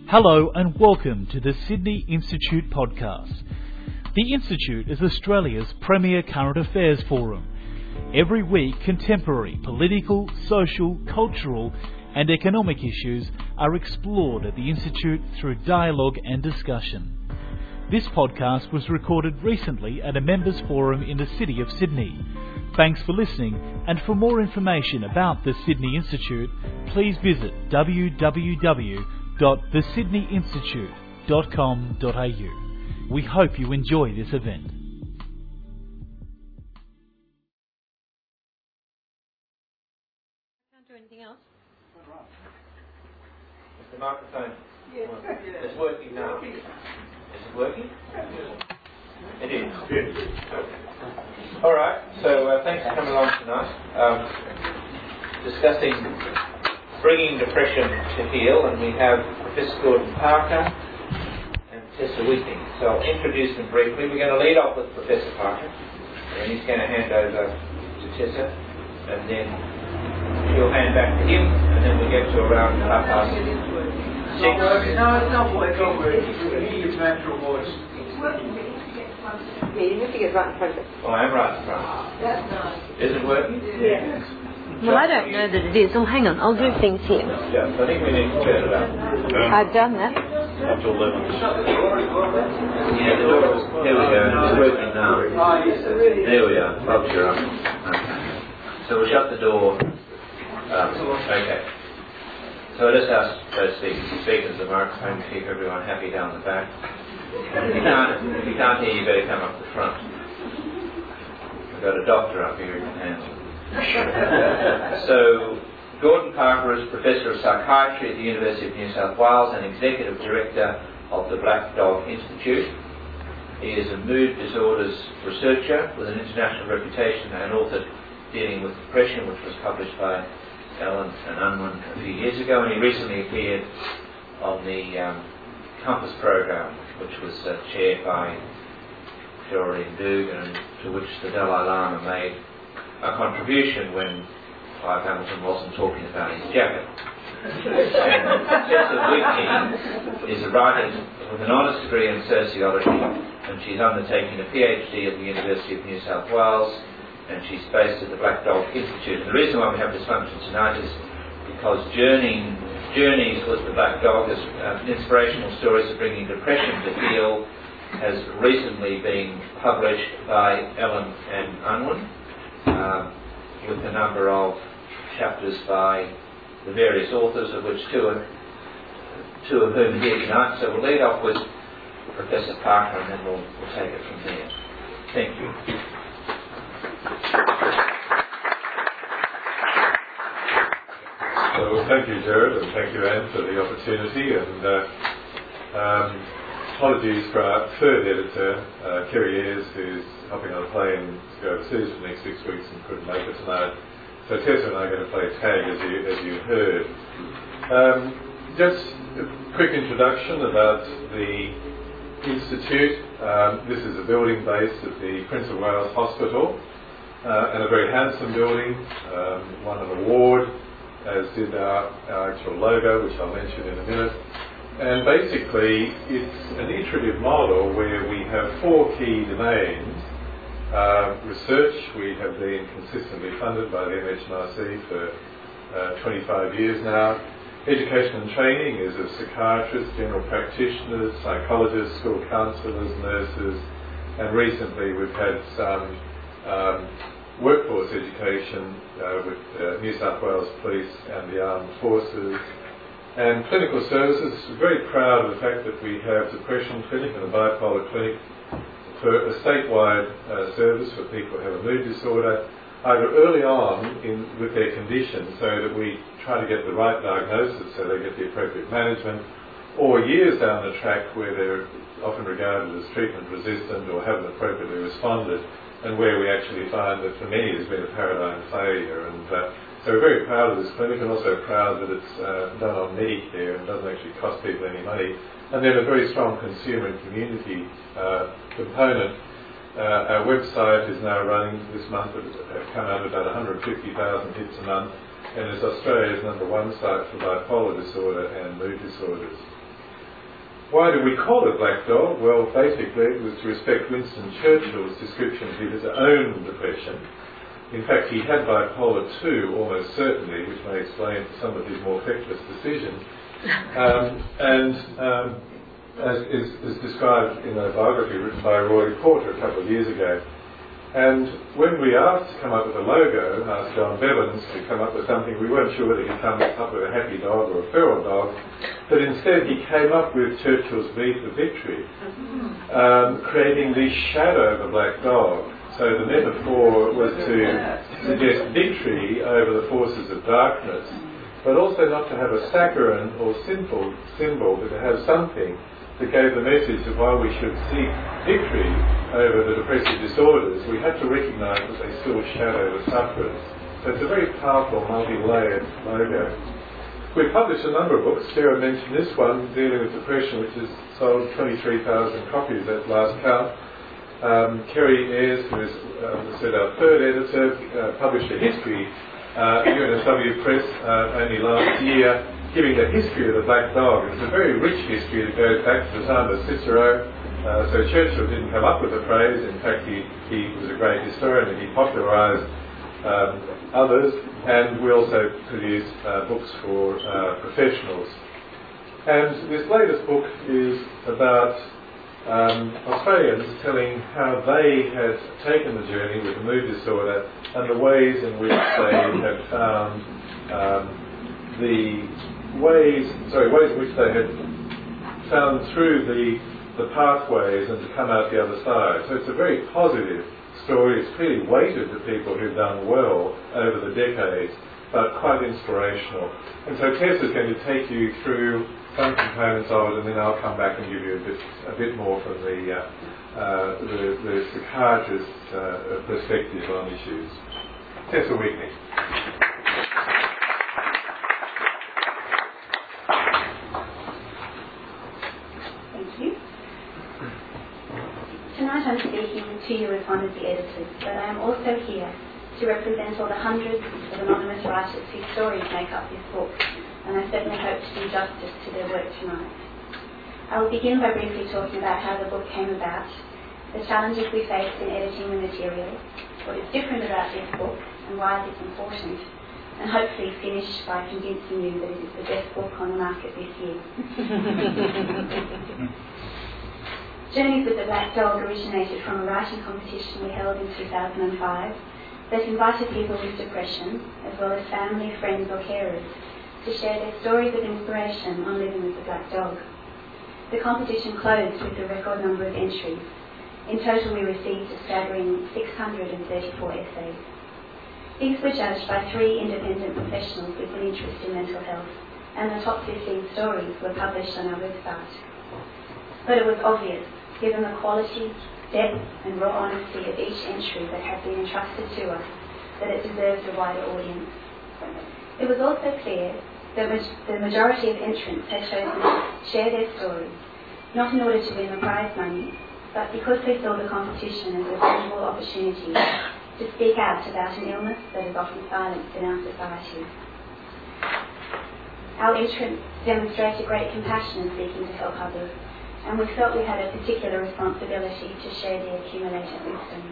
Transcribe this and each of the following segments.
Hello and welcome to the Sydney Institute podcast. The Institute is Australia's premier current affairs forum. Every week, contemporary political, social, cultural and economic issues are explored at the Institute through dialogue and discussion. This podcast was recorded recently at a members forum in the city of Sydney. Thanks for listening, and for more information about the Sydney Institute, please visit www.thesydneyinstitute.com.au. We hope you enjoy this event. Can't do anything else. Is the microphone? Yes. It's working now. Is it working? It is. Yes. All right. So thanks for coming along tonight. Discussing bringing depression to heal, and we have Professor Gordon Parker and Tessa Whitney. So I'll introduce them briefly. We're going to lead off with Professor Parker, and he's going to hand over to Tessa, and then she'll hand back to him, and then we get to around 6:30. No, it's not working. We need his natural voice. It's working, but you need to get in front of it. Yeah, you need to get right in front of it. Oh, I am right in front. That's nice. Is it working? Yeah. Well, I don't know that it is. Oh, hang on. I'll do things here. Yeah, I think we need to turn it up. I've done that. Up to 11. Yeah, the door is... Here we go. It's working now. There we are. Bob, you're up. Okay. So we'll shut the door. Okay. So let's ask those speakers the microphone to keep everyone happy down the back. If you can't hear, you better come up the front. We've got a doctor up here who can handle it. So, Gordon Parker is Professor of Psychiatry at the University of New South Wales and Executive Director of the Black Dog Institute. He is a mood disorders researcher with an international reputation and author dealing with depression, which was published by Allen and Unwin a few years ago, and he recently appeared on the Compass program, which was chaired by Geraldine Doogue, and to which the Dalai Lama made a contribution when Clive Hamilton wasn't talking about his jacket. And Tessa Whitney is a writer with an honours degree in sociology, and she's undertaking a PhD at the University of New South Wales, and she's based at the Black Dog Institute. And the reason why we have this function tonight is because Journeys with the Black Dog is inspirational stories of bringing depression to heal, has recently been published by Allen and Unwin, with a number of chapters by the various authors, of which two of whom are here tonight. So we'll lead off with Professor Parker, and then we'll take it from there. Thank you. So thank you, Jared, and thank you, Anne, for the opportunity. And apologies for our third editor, Kerry Ayres, who's hopping on a plane to go overseas for the next 6 weeks and couldn't make it tonight. So Tessa and I are going to play tag, as you heard. Just a quick introduction about the Institute. This is a building based at the Prince of Wales Hospital, and a very handsome building, won an award, as did our actual logo, which I'll mention in a minute. And basically, it's an iterative model where we have four key domains. Research, we have been consistently funded by the MHMRC for 25 years now. Education and training is of psychiatrists, general practitioners, psychologists, school counsellors, nurses, and recently we've had some workforce education with New South Wales Police and the Armed Forces. And clinical services, we're very proud of the fact that we have a depression clinic and a bipolar clinic for a statewide service for people who have a mood disorder, either early on with their condition so that we try to get the right diagnosis so they get the appropriate management, or years down the track where they're often regarded as treatment resistant or haven't appropriately responded, and where we actually find that for many there's been a paradigm failure. And so we're very proud of this clinic, and also proud that it's done on Medicare and doesn't actually cost people any money. And then a very strong consumer and community component. Our website is now running this month, it's come out about 150,000 hits a month, and is Australia's #1 site for bipolar disorder and mood disorders. Why do we call it Black Dog? Well, basically it was to respect Winston Churchill's description of his own depression. In fact, he had bipolar 2, almost certainly, which may explain some of his more feckless decisions. As is described in a biography written by Roy Porter a couple of years ago. And when we asked to come up with a logo, asked John Bevans to come up with something, we weren't sure whether he'd come up with a happy dog or a feral dog, but instead he came up with Churchill's V for Victory, creating the shadow of a black dog. So the metaphor was to suggest victory over the forces of darkness, but also not to have a saccharine or sinful symbol, but to have something that gave the message of why we should seek victory over the depressive disorders. We have to recognise that they still shadow the sufferers. So it's a very powerful, multi-layered logo. We've published a number of books. Sarah mentioned this one, dealing with depression, which has sold 23,000 copies at last count. Kerry Ayres, who is our third editor, published a history at UNSW Press only last year, giving the history of the black dog. It's a very rich history that goes back to the time of Cicero. So Churchill didn't come up with the phrase. In fact, he was a great historian and he popularised others. And we also produce books for professionals. And this latest book is about Australians telling how they had taken the journey with the mood disorder and the ways in which they had found ways in which they had found through the pathways and to come out the other side. So it's a very positive story. It's clearly weighted to people who've done well over the decades, but quite inspirational. And so Tess is going to take you through some components of it, and then I'll come back and give you a bit more from the psychiatrist's perspective on issues. Tessa Wigney. Tonight I'm speaking to you as one of the editors, but I am also here to represent all the hundreds of anonymous writers whose stories make up this book, and I certainly hope to do justice to their work tonight. I will begin by briefly talking about how the book came about, the challenges we faced in editing the material, what is different about this book and why it is important, and hopefully finish by convincing you that it is the best book on the market this year. Journeys with the Black Dog originated from a writing competition we held in 2005 that invited people with depression, as well as family, friends or carers, to share their stories of inspiration on living with the Black Dog. The competition closed with a record number of entries. In total we received a staggering 634 essays. These were judged by 3 independent professionals with an interest in mental health, and the top 15 stories were published on our website. But it was obvious, given the quality, depth and raw honesty of each entry that had been entrusted to us, that it deserved a wider audience. It was also clear that the majority of entrants had chosen to share their stories, not in order to win the prize money, but because they saw the competition as a valuable opportunity to speak out about an illness that is often silenced in our society. Our entrants demonstrated great compassion in seeking to help others, and we felt we had a particular responsibility to share the accumulated wisdom.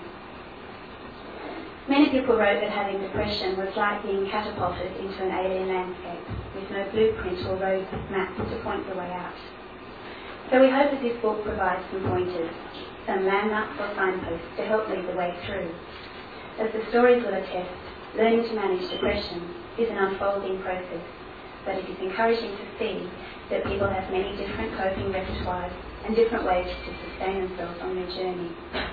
Many people wrote that having depression was like being catapulted into an alien landscape, with no blueprint or road map to point the way out. So we hope that this book provides some pointers, some landmarks or signposts to help lead the way through. As the stories will attest, learning to manage depression is an unfolding process, but it is encouraging to see that people have many different coping repertoires and different ways to sustain themselves on their journey.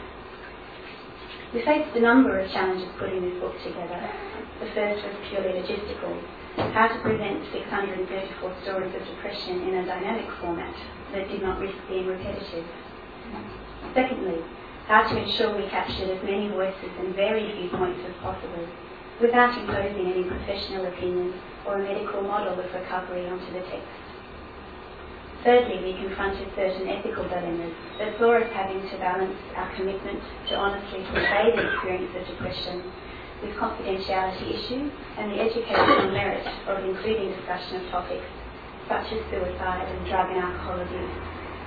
We faced a number of challenges putting this book together. The first was purely logistical, how to present 634 stories of depression in a dynamic format that did not risk being repetitive. Secondly, how to ensure we captured as many voices and varied viewpoints as possible, without imposing any professional opinion or a medical model of recovery onto the text. Thirdly, we confronted certain ethical dilemmas that saw us having to balance our commitment to honestly convey the experience of depression with confidentiality issues and the educational merit of including discussion of topics such as suicide and drug and alcohol abuse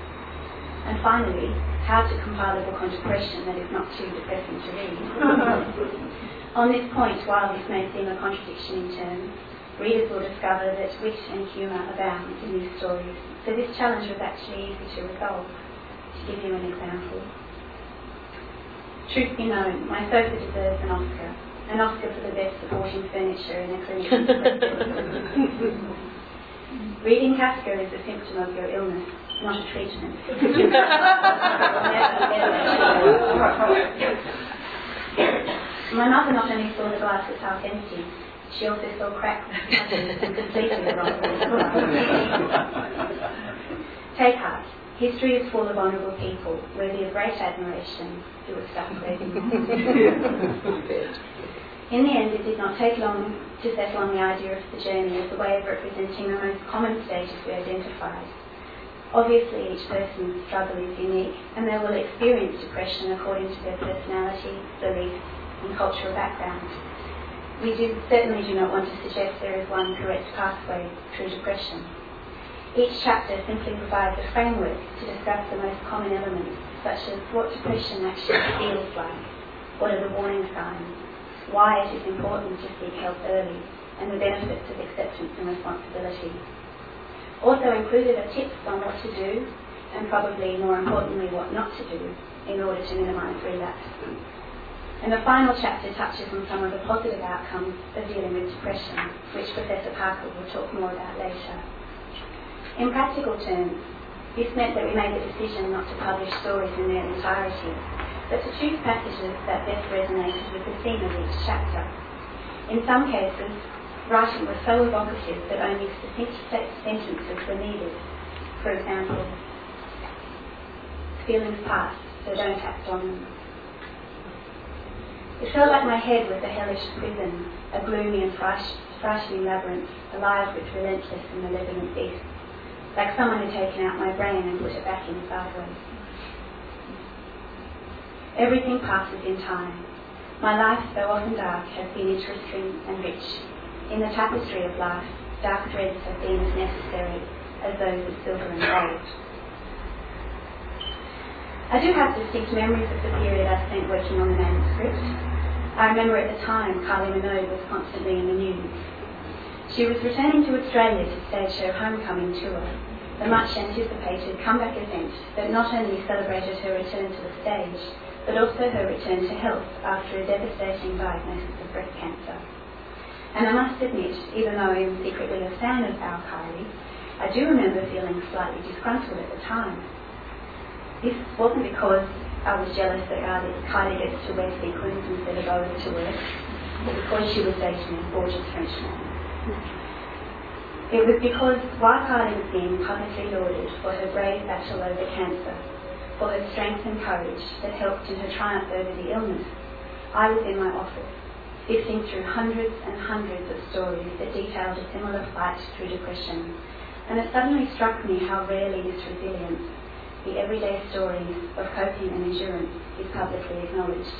And finally, how to compile a book on depression that is not too depressing to read. On this point, while this may seem a contradiction in terms, readers will discover that wit and humour abound in these stories, so this challenge was actually easy to resolve. To give you an example. Truth be known, my sofa deserves an Oscar for the best supporting furniture in a clinician's practice. Reading Kafka is a symptom of your illness, not a treatment. My mother not only saw the glass as half empty, she also saw cracks and completely wrong. Take heart. History is full of honourable people, worthy of great admiration, who were stuck reading. In the end, it did not take long to settle on the idea of the journey as a way of representing the most common stages we identified. Obviously, each person's struggle is unique, and they will experience depression according to their personality, beliefs, and cultural background. We certainly do not want to suggest there is one correct pathway through depression. Each chapter simply provides a framework to discuss the most common elements, such as what depression actually feels like, what are the warning signs, why it is important to seek help early, and the benefits of acceptance and responsibility. Also included are tips on what to do, and probably more importantly what not to do, in order to minimise relapse. And the final chapter touches on some of the positive outcomes of dealing with depression, which Professor Parker will talk more about later. In practical terms, this meant that we made the decision not to publish stories in their entirety, but to choose passages that best resonated with the theme of each chapter. In some cases, writing was so evocative that only succinct sentences were needed. For example, feelings pass, so don't act on them. It felt like my head was a hellish prison, a gloomy and frightening labyrinth, alive with relentless and malevolent beasts, like someone had taken out my brain and put it back in sideways. Everything passes in time. My life, though often dark, has been interesting and rich. In the tapestry of life, dark threads have been as necessary as those of silver and gold. I do have distinct memories of the period I spent working on the manuscript. I remember at the time Kylie Minogue was constantly in the news. She was returning to Australia to stage her homecoming tour, the much-anticipated comeback event that not only celebrated her return to the stage, but also her return to health after a devastating diagnosis of breast cancer. And I must admit, even though I am secretly a fan of our Kylie, I do remember feeling slightly disgruntled at the time. This wasn't because I was jealous that Kylie gets to wear sequins instead of bows to work, but because she was dating a gorgeous Frenchman. It was because while Kylie was being publicly lauded for her brave battle over cancer, for her strength and courage that helped in her triumph over the illness, I was in my office, sifting through hundreds and hundreds of stories that detailed a similar fight through depression, and it suddenly struck me how rarely this resilience, the everyday stories of coping and endurance, is publicly acknowledged.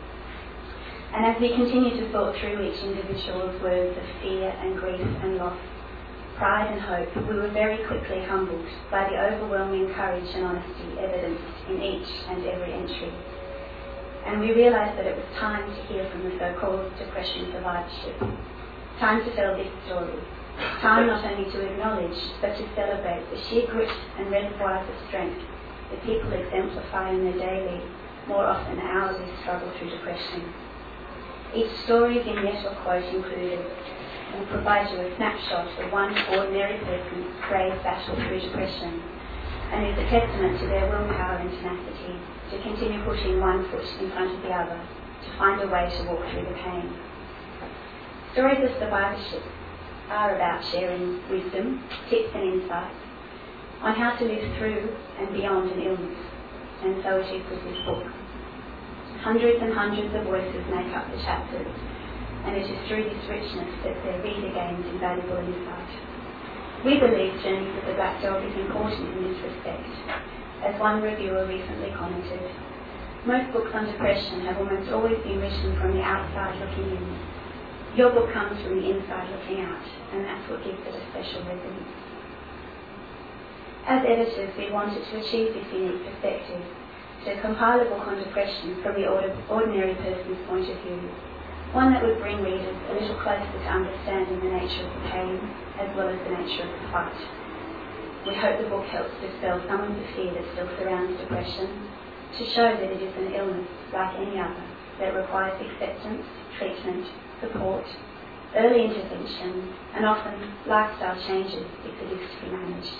And as we continue to sort through each individual's words of fear and grief and loss, pride and hope, we were very quickly humbled by the overwhelming courage and honesty evidenced in each and every entry. And we realised that it was time to hear from the so-called depression survivorship. Time to tell this story. Time not only to acknowledge, but to celebrate the sheer grit and reservoirs of strength that people exemplify in their daily, more often hourly struggle through depression. Each story, vignette or quote included will provide you a snapshot of one ordinary person's brave battle through depression, and is a testament to their willpower and tenacity to continue pushing one foot in front of the other to find a way to walk through the pain. Stories of survivorship are about sharing wisdom, tips and insights on how to live through and beyond an illness, and so it is with this book. Hundreds and hundreds of voices make up the chapters, and it is through this richness that their reader gains invaluable insight. We believe Journeys of the Black Dog is important in this respect. As one reviewer recently commented, most books on depression have almost always been written from the outside looking in. Your book comes from the inside looking out, and that's what gives it a special resonance. As editors, we wanted to achieve this unique perspective, to compile a book on depression from the ordinary person's point of view, one that would bring readers a little closer to understanding the nature of the pain as well as the nature of the fight. We hope the book helps dispel some of the fear that still surrounds depression, to show that it is an illness like any other that requires acceptance, treatment, support, early intervention, and often lifestyle changes if it is to be managed.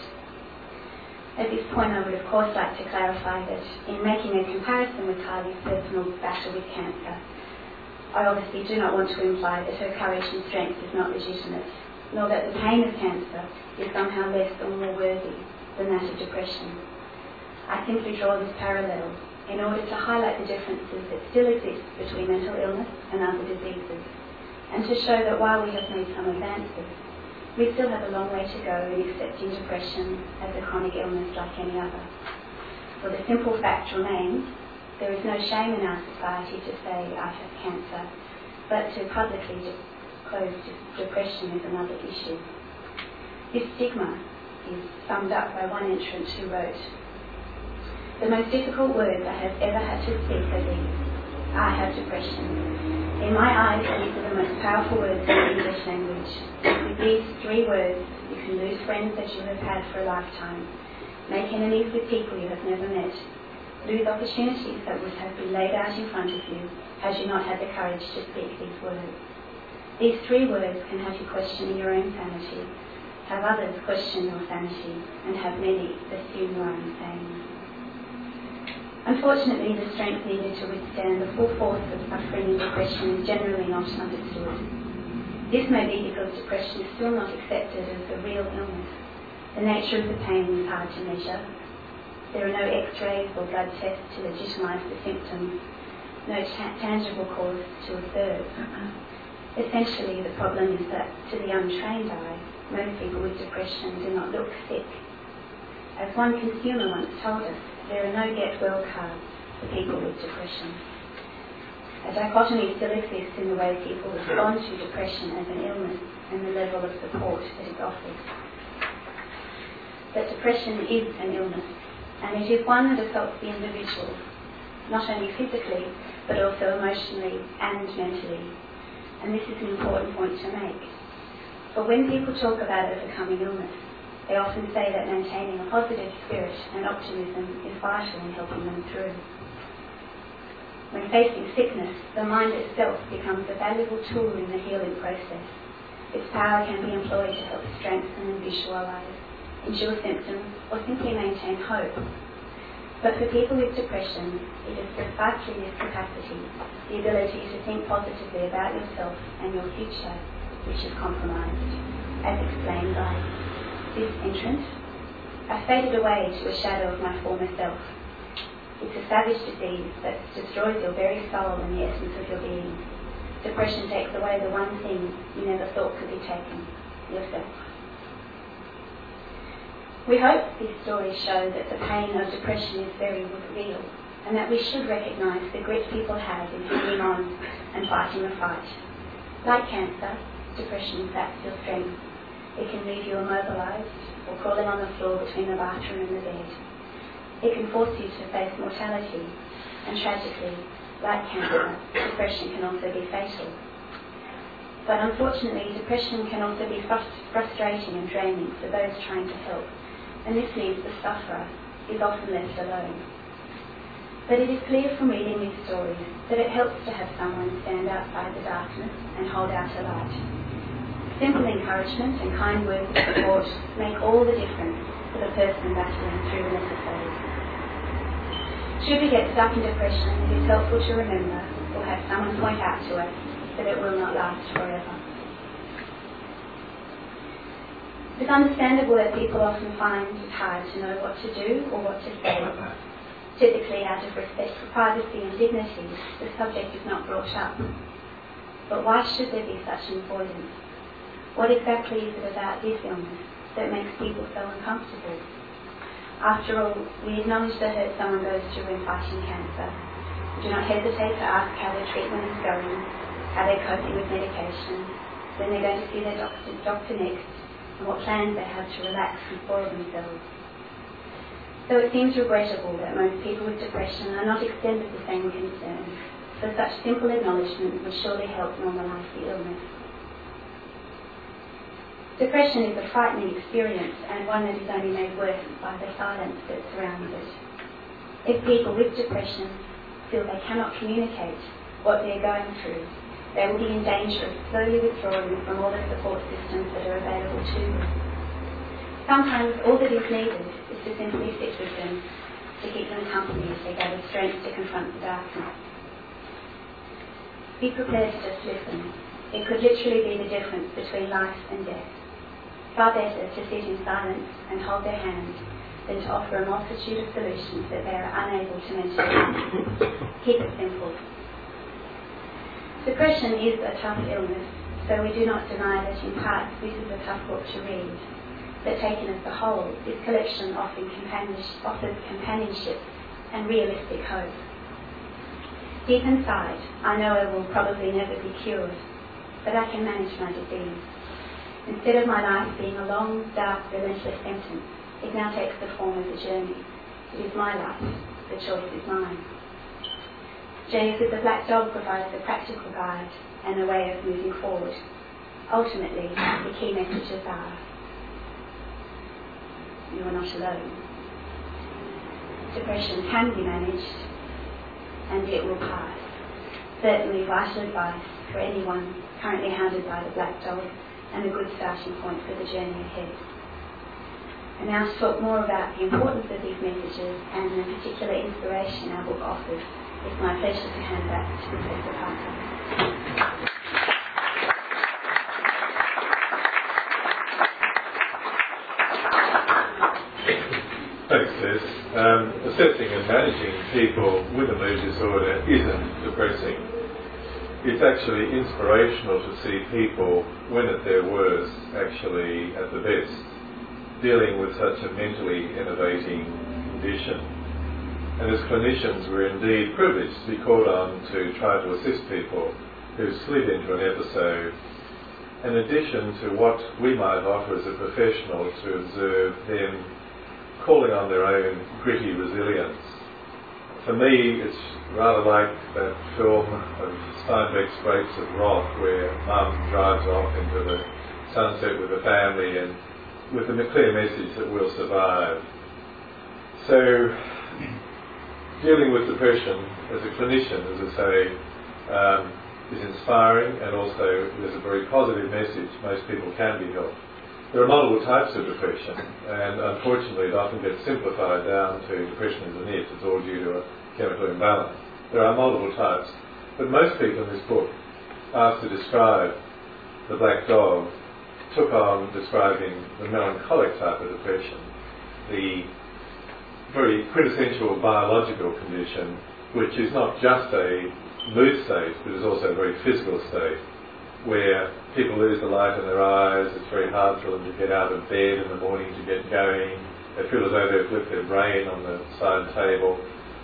At this point, I would of course like to clarify that in making a comparison with Kylie's personal battle with cancer, I obviously do not want to imply that her courage and strength is not legitimate, nor that the pain of cancer is somehow less or more worthy than that of depression. I simply draw this parallel in order to highlight the differences that still exist between mental illness and other diseases, and to show that while we have made some advances, we still have a long way to go in accepting depression as a chronic illness like any other. For the simple fact remains, there is no shame in our society to say I have cancer, but to publicly disclose depression is another issue. This stigma is summed up by one entrant who wrote, "The most difficult words I have ever had to speak are these: I have depression. In my eyes, these are the most powerful words in the English language. With these 3 words, you can lose friends that you have had for a lifetime, make enemies with people you have never met, lose opportunities that would have been laid out in front of you had you not had the courage to speak these words. These 3 words can have you questioning your own sanity, have others question your sanity, and have many assume you are insane." Unfortunately, the strength needed to withstand the full force of suffering and depression is generally not understood. This may be because depression is still not accepted as a real illness. The nature of the pain is hard to measure. There are no x-rays or blood tests to legitimise the symptoms, no tangible cause to observe. Essentially, the problem is that to the untrained eye, most people with depression do not look sick. As one consumer once told us, there are no get-well cards for people with depression. A dichotomy still exists in the way people respond to depression as an illness and the level of support that is offered. But depression is an illness, and it is one that affects the individual, not only physically, but also emotionally and mentally. And this is an important point to make. For when people talk about overcoming illness, they often say that maintaining a positive spirit and optimism is vital in helping them through. When facing sickness, the mind itself becomes a valuable tool in the healing process. Its power can be employed to help strengthen and visualise, endure symptoms, or simply maintain hope. But for people with depression, it is precisely this capacity, the ability to think positively about yourself and your future, which is compromised, as explained by this entrant. I faded away to a shadow of my former self. It's a savage disease that destroys your very soul and the essence of your being. Depression takes away the one thing you never thought could be taken, yourself. We hope these stories show that the pain of depression is very real, and that we should recognise the grit people have in hanging on and fighting the fight. Like cancer, depression in fact steals strength. It can leave you immobilised or crawling on the floor between the bathroom and the bed. It can force you to face mortality, and tragically, like cancer, depression can also be fatal. But unfortunately, depression can also be frustrating and draining for those trying to help, and this means the sufferer is often left alone. But it is clear from reading these stories that it helps to have someone stand outside the darkness and hold out a light. Simple encouragement and kind words of support make all the difference for the person battling through an episode. Should we get stuck in depression, it is helpful to remember we'll have someone point out to us that it will not last forever. It's understandable that people often find it hard to know what to do or what to say. Typically, out of respect for privacy and dignity, the subject is not brought up. But why should there be such an avoidance? What exactly is it about this illness that makes people so uncomfortable? After all, we acknowledge the hurt someone goes through when fighting cancer. We do not hesitate to ask how their treatment is going, how they're coping with medication, when they're going to see their doctor next, and what plans they have to relax and spoil themselves. So it seems regrettable that most people with depression are not extended the same concern, for such simple acknowledgement would surely help normalise the illness. Depression is a frightening experience, and one that is only made worse by the silence that surrounds it. If people with depression feel they cannot communicate what they're going through, they will be in danger of slowly withdrawing from all the support systems that are available to them. Sometimes all that is needed is to simply sit with them, to keep them company as they gather strength to confront the darkness. Be prepared to just listen. It could literally be the difference between life and death. Far better to sit in silence and hold their hand than to offer a multitude of solutions that they are unable to mention. Keep it simple. Depression is a tough illness, so we do not deny that in parts this is a tough book to read. But taken as a whole, this collection offers companionship and realistic hope. Deep inside, I know I will probably never be cured, but I can manage my disease. Instead of my life being a long, dark, relentless sentence, it now takes the form of a journey. It is my life. The choice is mine. Journeys with the Black Dog provides a practical guide and a way of moving forward. Ultimately, the key messages are: you are not alone. Depression can be managed, and it will pass. Certainly vital advice for anyone currently hounded by the Black Dog, and a good starting point for the journey ahead. And now to talk more about the importance of these messages and the particular inspiration our book offers, it's my pleasure to hand back to Professor Parker. Thanks, Tess. Assessing and managing people with a mood disorder isn't depressing. It's actually inspirational to see people, when at their worst, actually at the best, dealing with such a mentally innovating condition. And as clinicians, we're indeed privileged to be called on to try to assist people who slid into an episode, in addition to what we might offer as a professional to observe them calling on their own gritty resilience. For me, it's rather like that film of Steinbeck's Grapes of Wrath, where Mum drives off into the sunset with the family and with the clear message that we'll survive. So, dealing with depression as a clinician, as I say, is inspiring, and also there's a very positive message. Most people can be helped. There are multiple types of depression, and unfortunately it often gets simplified down to depression is an it, it's all due to a chemical imbalance. There are multiple types, but most people in this book, asked to describe the Black Dog, took on describing the melancholic type of depression, the very quintessential biological condition, which is not just a mood state, but is also a very physical state, where people lose the light in their eyes. It's very hard for them to get out of bed in the morning to get going. They feel as though they've left their brain on the side table,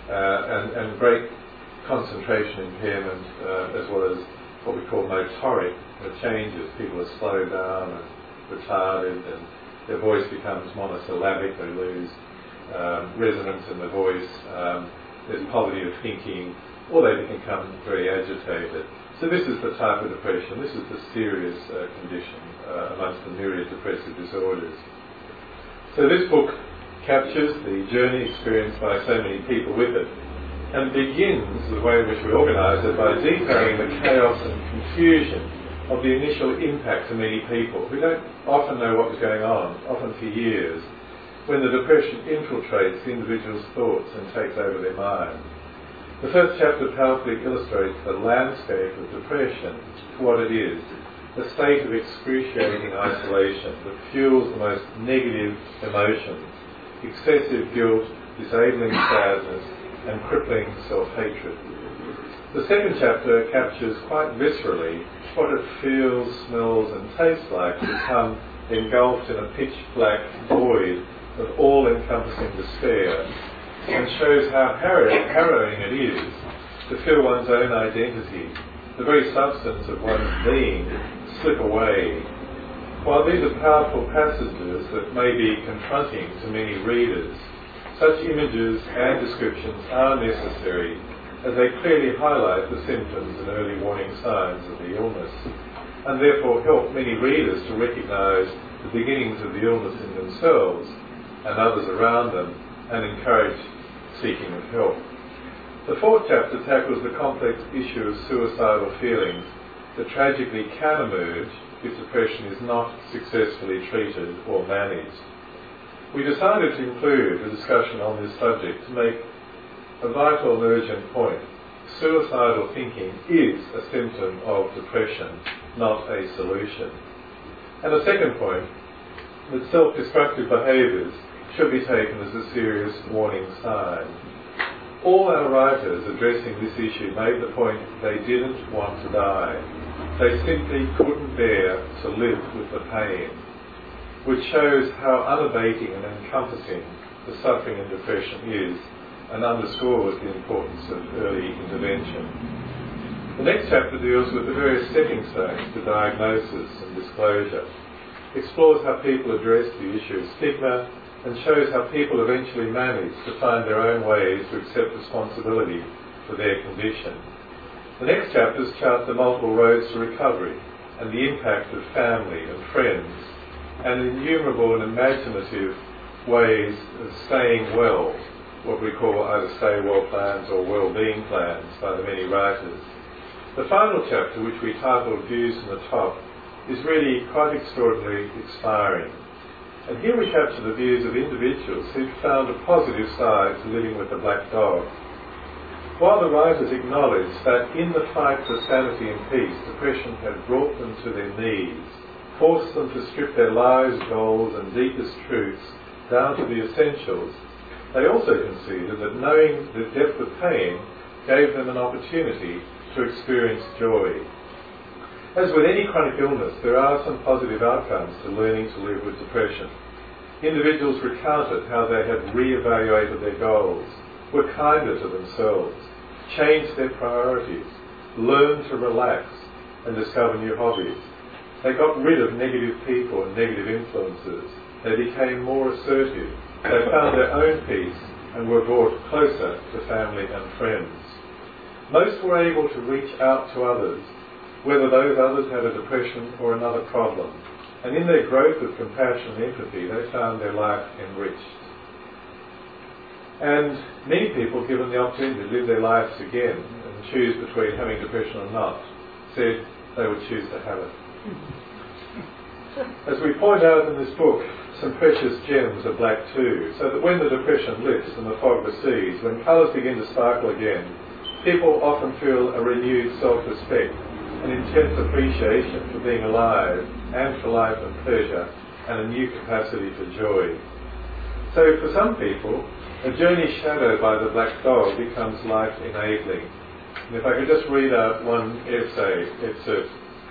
and great concentration impairment, as well as what we call motoric changes. People are slowed down and retarded, and their voice becomes monosyllabic. They lose resonance in the voice. There's poverty of thinking, or they become very agitated. So this is the type of depression. This is the serious condition amongst the myriad depressive disorders. So this book captures the journey experienced by so many people with it, and begins the way in which we organise it by detailing the chaos and confusion of the initial impact to many people who don't often know what was going on, often for years, when the depression infiltrates the individual's thoughts and takes over their mind. The first chapter powerfully illustrates the landscape of depression for what it is, a state of excruciating isolation that fuels the most negative emotions, excessive guilt, disabling sadness, and crippling self-hatred. The second chapter captures quite viscerally what it feels, smells and tastes like to become engulfed in a pitch-black void of all-encompassing despair, and shows how harrowing it is to feel one's own identity, the very substance of one's being, slip away. While these are powerful passages that may be confronting to many readers, Such images and descriptions are necessary as they clearly highlight the symptoms and early warning signs of the illness, and therefore help many readers to recognise the beginnings of the illness in themselves and others around them, and encourage seeking of help. The fourth chapter tackles the complex issue of suicidal feelings that tragically can emerge if depression is not successfully treated or managed. We decided to include a discussion on this subject to make a vital and urgent point. Suicidal thinking is a symptom of depression, not a solution. And a second point, that self-destructive behaviours should be taken as a serious warning sign. All our writers addressing this issue made the point they didn't want to die. They simply couldn't bear to live with the pain, which shows how unabating and encompassing the suffering and depression is, and underscores the importance of early intervention. The next chapter deals with the various stepping stones to diagnosis and disclosure, explores how people address the issue of stigma, and shows how people eventually manage to find their own ways to accept responsibility for their condition. The next chapters chart the multiple roads to recovery and the impact of family and friends, and innumerable and imaginative ways of staying well, what we call either stay well plans or well-being plans by the many writers. The final chapter, which we titled Views from the Top, is really quite extraordinarily inspiring. And here we capture the views of individuals who've found a positive side to living with the black dog. While the writers acknowledge that in the fight for sanity and peace, depression had brought them to their knees, forced them to strip their lives, goals and deepest truths down to the essentials, they also conceded that knowing the depth of pain gave them an opportunity to experience joy. As with any chronic illness, there are some positive outcomes to learning to live with depression. Individuals recounted how they had re-evaluated their goals, were kinder to themselves, changed their priorities, learned to relax and discover new hobbies. They got rid of negative people and negative influences. They became more assertive. They found their own peace and were brought closer to family and friends. Most were able to reach out to others, whether those others had a depression or another problem. And in their growth of compassion and empathy, they found their life enriched. And many people, given the opportunity to live their lives again and choose between having depression or not, said they would choose to have it. As we point out in this book, some precious gems are black too, so that when the depression lifts and the fog recedes, when colours begin to sparkle again, people often feel a renewed self-respect, an intense appreciation for being alive and for life and pleasure, and a new capacity for joy. So for some people, a journey shadowed by the black dog becomes life-enabling. And if I could just read out one essay, it says,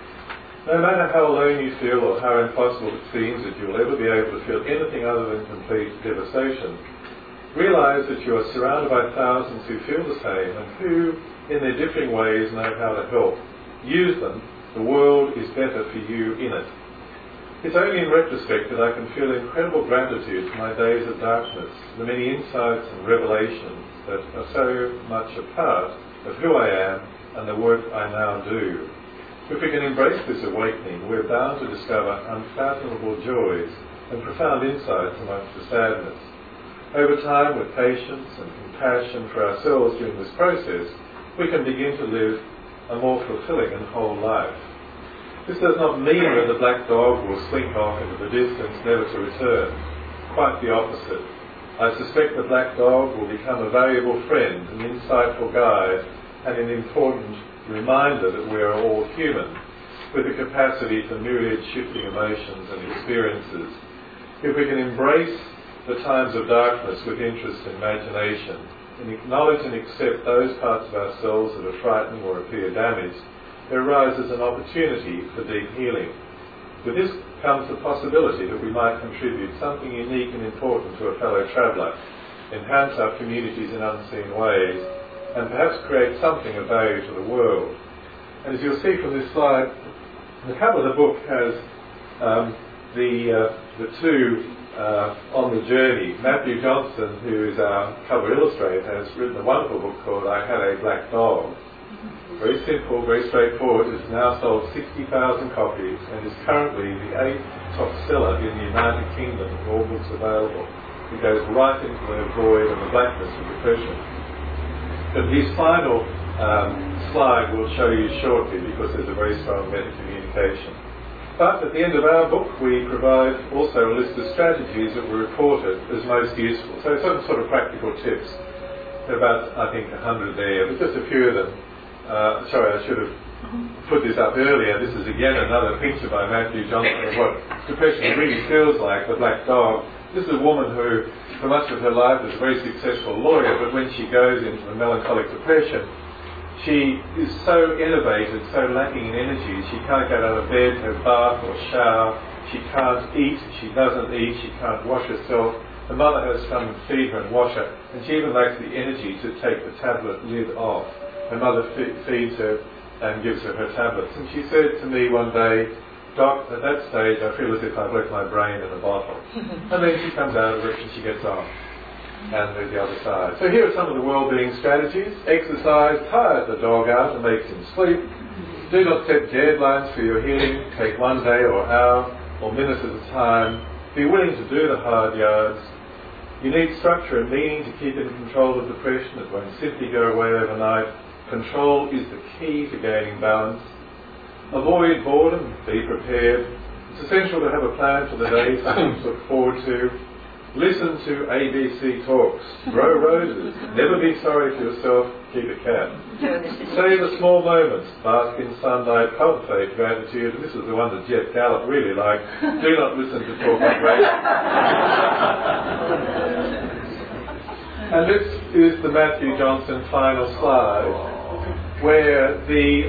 no matter how alone you feel or how impossible it seems that you will ever be able to feel anything other than complete devastation, realise that you are surrounded by thousands who feel the same and who, in their differing ways, know how to help. Use them. The world is better for you in it. It's only in retrospect that I can feel incredible gratitude for my days of darkness, the many insights and revelations that are so much a part of who I am and the work I now do. If we can embrace this awakening, we're bound to discover unfathomable joys and profound insights amongst the sadness. Over time, with patience and compassion for ourselves during this process, we can begin to live a more fulfilling and whole life. This does not mean that the black dog will slink off into the distance, never to return. Quite the opposite. I suspect the black dog will become a valuable friend, an insightful guide, and an important reminder that we are all human, with the capacity for myriad shifting emotions and experiences. If we can embrace the times of darkness with interest and imagination, and acknowledge and accept those parts of ourselves that are frightening or appear damaged, there arises an opportunity for deep healing. With this comes the possibility that we might contribute something unique and important to a fellow traveller, enhance our communities in unseen ways, and perhaps create something of value to the world. And as you'll see from this slide, the cover of the book has the two on the journey. Matthew Johnson, who is our cover illustrator, has written a wonderful book called I Had a Black Dog. Very simple, very straightforward. It's now sold 60,000 copies and is currently the 8th top seller in the United Kingdom of all books available. It goes right into the void and the blackness of depression. But his final slide will show you shortly, because there's a very strong meta-communication. But at the end of our book, we provide also a list of strategies that were reported as most useful. So some sort of practical tips. There are about, I think, 100 there, but just a few of them. Sorry, I should have put this up earlier. This is again another picture by Matthew Johnson of what depression really feels like, the black dog. This is a woman who, for much of her life, is a very successful lawyer, but when she goes into a melancholic depression, she is so enervated, so lacking in energy, she can't get out of bed, have a bath or shower, she can't eat, she doesn't eat, she can't wash herself. Her mother has to come and feed her and wash her, and she even lacks the energy to take the tablet lid off. Her mother feeds her and gives her her tablets. And she said to me one day, Doc, at that stage I feel as if I've left my brain in a bottle. And then she comes out of it and she gets off. And there's the other side. So here are some of the well-being strategies. Exercise, tire the dog out and makes him sleep. Do not set deadlines for your healing. Take one day or hour or minute at a time. Be willing to do the hard yards. You need structure and meaning to keep in control of depression. It won't simply go away overnight. Control is the key to gaining balance. Avoid boredom. Be prepared. It's essential to have a plan for the day, something to look forward to. Listen to ABC talks. Grow roses. Never be sorry for yourself. Keep a cat. Save the small moments. Bask in sunlight. Cultivate gratitude. And this is the one that Jeff Gallup really liked. Do not listen to talk on radio. And this is the Matthew Johnson final slide, where the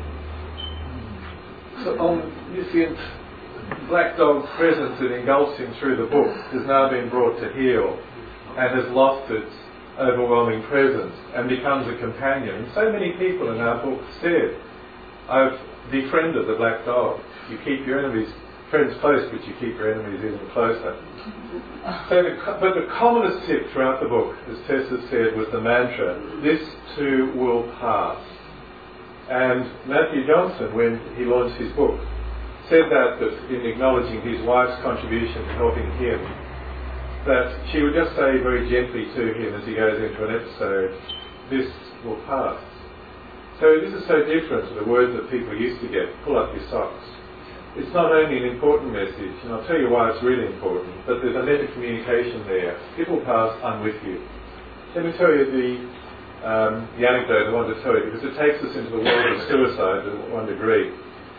omniscient black dog's presence that engulfs him through the book has now been brought to heel and has lost its overwhelming presence and becomes a companion. And so many people in our book said, I've befriended the black dog. You keep your friends close, but you keep your enemies even closer. But the commonest tip throughout the book, as Tess has said, was the mantra, this too will pass. And Matthew Johnson, when he launched his book, said that in acknowledging his wife's contribution to helping him, that she would just say very gently to him as he goes into an episode, this will pass. So this is so different to the words that people used to get, pull up your socks. It's not only an important message, and I'll tell you why it's really important, but there's a meta-communication there. It will pass, I'm with you. Let me tell you the anecdote I wanted to tell you, because it takes us into the world of suicide to one degree.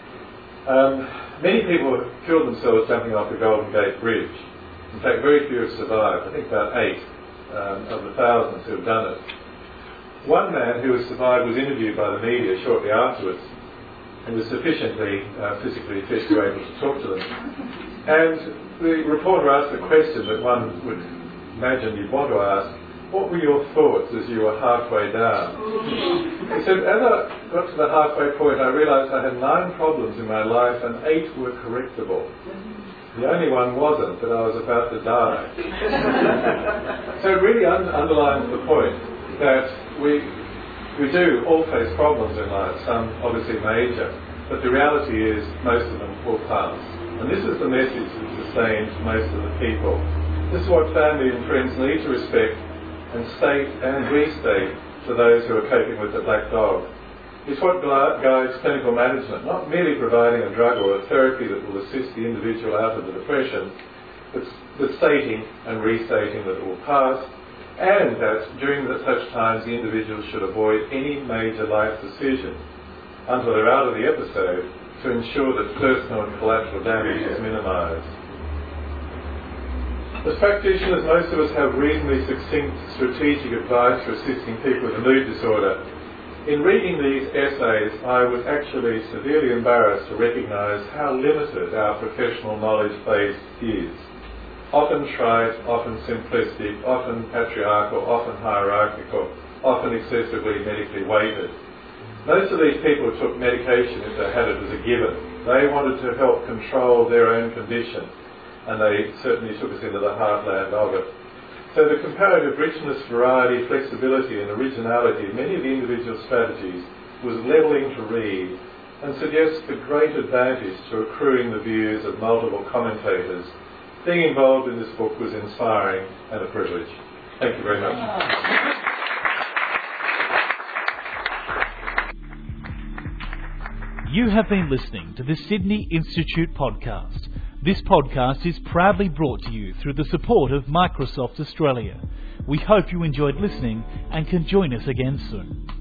Many people have killed themselves jumping off the Golden Gate Bridge. In fact, very few have survived. I think about 8 of the thousands who have done it. One man who has survived was interviewed by the media shortly afterwards, and was sufficiently physically fit to be able to talk to them. And the reporter asked a question that one would imagine you'd want to ask, what were your thoughts as you were halfway down? He said, as I got to the halfway point, I realised I had 9 problems in my life and 8 were correctable. The only one wasn't, that I was about to die. So it really underlines the point that we do all face problems in life, some obviously major, but the reality is most of them will pass. And this is the message that sustains most of the people. This is what family and friends need to respect and state and restate to those who are coping with the black dog. It's what guides clinical management, not merely providing a drug or a therapy that will assist the individual out of the depression, but stating and restating that it will pass, and that during such times the individual should avoid any major life decision until they're out of the episode to ensure that personal and collateral damage is minimised. As practitioners, most of us have reasonably succinct strategic advice for assisting people with a mood disorder. In reading these essays, I was actually severely embarrassed to recognise how limited our professional knowledge base is. Often trite, often simplistic, often patriarchal, often hierarchical, often excessively medically weighted. Most of these people took medication if they had it as a given. They wanted to help control their own condition. and they certainly took us into the heartland of it. So the comparative richness, variety, flexibility and originality of many of the individual strategies was levelling to read and suggests the great advantage to accruing the views of multiple commentators. Being involved in this book was inspiring and a privilege. Thank you very much. You have been listening to the Sydney Institute podcast. This podcast is proudly brought to you through the support of Microsoft Australia. We hope you enjoyed listening and can join us again soon.